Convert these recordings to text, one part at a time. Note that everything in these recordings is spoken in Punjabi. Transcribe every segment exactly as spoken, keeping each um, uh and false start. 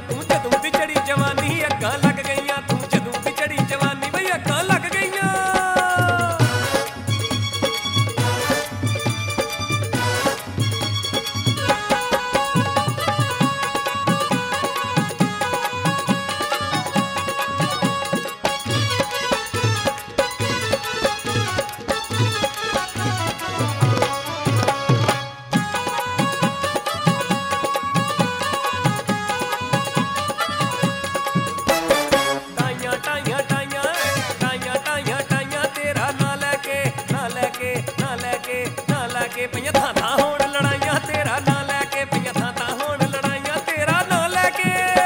ਗਈਆਂ ਤੂੰ ਜਦੋਂ ਦੀ ਚੜੀ ਜਵਾਨੀ, ਅੱਗਾਂ ਲੱਗ ਗਈਆਂ ਤੂੰ ਜਦੋਂ ਦੀ ਚੜੀ ਜਵਾਨੀ, ਬਈ ਅੱਗਾਂ ਲੱਗ ਗਈਆਂ। ਪਈਆਂ ਥਾਂ ਥਾਂ ਹੋਣ ਲੜਾਈਆਂ ਤੇਰਾ ਨਾਂ ਲੈ ਕੇ, ਪਈਆਂ ਥਾਂ ਥਾਂ ਹੋਣ ਲੜਾਈਆਂ ਤੇਰਾ ਨਾਂ ਲੈ ਕੇ।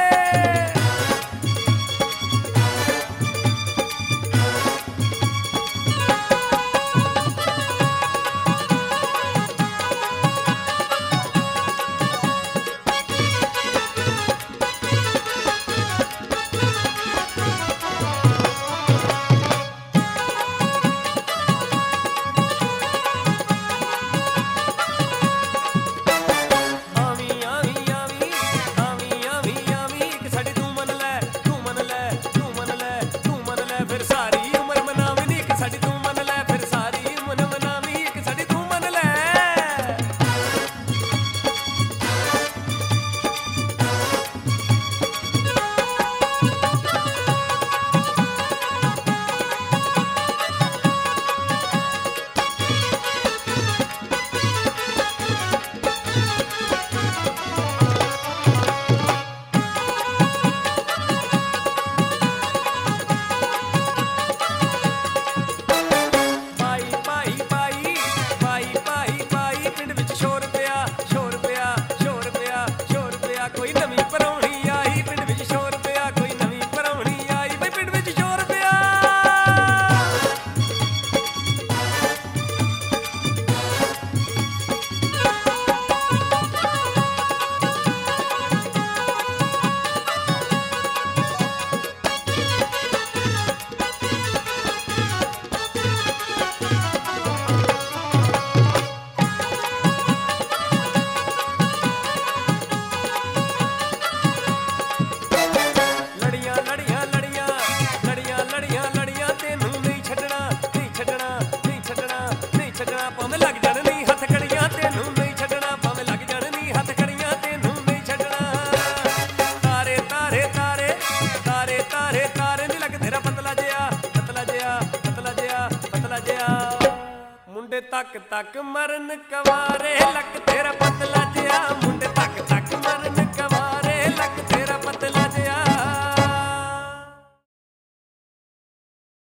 ਕੋਈ ਨਵੀਂ ਪਰਾਉਣੀ ਆਈ ਪਿੰਡ ਵਿੱਚ ਸ਼ੋਰ ਪਿਆ, ਕੋਈ ਨਵੀਂ ਪਰਾਉਣੀ ਆਈ ਬਈ ਪਿੰਡ ਵਿੱਚ ਸ਼ੋਰ ਪਿਆ। ਭਾਵੇਂ ਲੱਗ ਜਾਣ ਨੀ ਹੱਥ ਕੜੀਆਂ ਤੈਨੂੰ ਨਹੀਂ ਛੱਡਣਾ, ਭਾਵੇਂ ਲੱਗ ਜਾਣ ਨੀ ਹੱਥ ਕੜੀਆਂ ਤੈਨੂੰ ਨਹੀਂ ਛੱਡਣਾ। ਤਾਰੇ ਤਾਰੇ ਤਾਰੇ ਤਾਰੇ ਤਾਰੇ ਤਾਰੇ ਨੀ ਲੱਗ ਤੇਰਾ ਪਤਲਾ ਜਿਹਾ, ਪਤਲਾ ਜਿਹਾ, ਪਤਲਾ ਜਿਹਾ, ਪਤਲਾ ਜਿਹਾ। ਮੁੰਡੇ ਤੱਕ ਤੱਕ ਮਰਨ ਕਵਾਰੇ, ਲੱਕ ਤੇਰਾ ਪਤਲਾ ਜਿਹਾ, ਮੁੰਡੇ ਤੱਕ ਤੱਕ ਮਰਨ ਕਵਾਰੇ।